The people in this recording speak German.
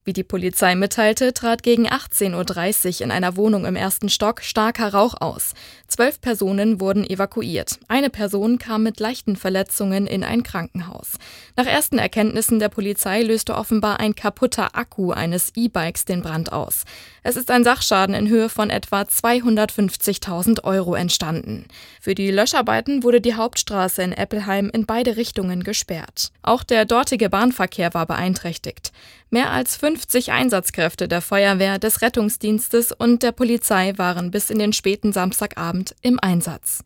Wie die Polizei mitteilte, trat gegen 18:30 Uhr in einer Wohnung im ersten Stock starker Rauch aus. 12 Personen wurden evakuiert. Eine Person kam mit leichten Verletzungen in ein Krankenhaus. Nach ersten Erkenntnissen der Polizei löste offenbar ein kaputter Akku eines E-Bikes den Brand aus. Es ist ein Sachschaden in Höhe von etwa 250.000 Euro entstanden. Für die Löscharbeiten wurde die Hauptstraße in Eppelheim in beide Richtungen gesperrt. Auch der dortige Bahnverkehr war beeinträchtigt. Mehr als 50 Einsatzkräfte der Feuerwehr, des Rettungsdienstes und der Polizei waren bis in den späten Samstagabend im Einsatz.